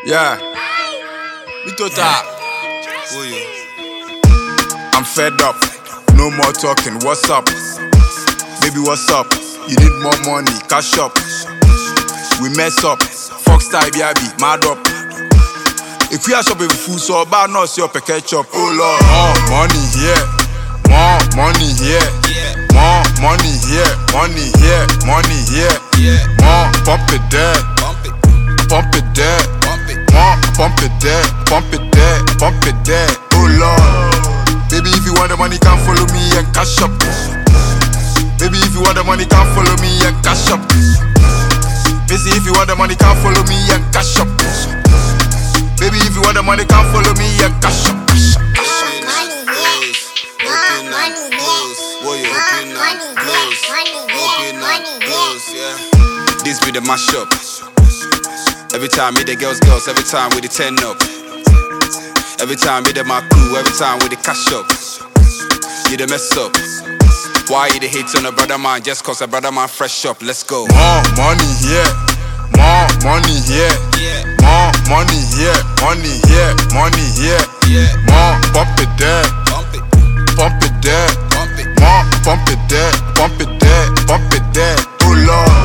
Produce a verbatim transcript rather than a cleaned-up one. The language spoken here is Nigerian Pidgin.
Yeah. Me tota. I'm fed up. No more talking. What's up? Baby, what's up? You need more money. Cash up. We mess up. Fox type, yeah, be mad up. If we are shopping food, so bad not see up a ketchup. Oh Lord, more money here. More money here. More money here. Money here. Money here. More pump it there. Pump it there. More pump it there. Pump it there. Pump it there. Oh Lord. Baby, if you want the money, come follow me and cash up. Baby, if you want the money, come follow me and cash up. Baby, if you want the money, come follow me and cash up. Baby, if you want the money, come follow me and cash up. Cash up. This be the mashup. Every time me the girls, girls, every time with the ten up. Every time me the my crew, every time with the cash up. You the mess up. Why you the hate on a brother man just cause a brother man fresh up? Let's go. More money here. More money here. More money here. Money here. Money here. More pump it there. Pump it there. More pump it there. Pump it there. Pump it there. Oh Lord.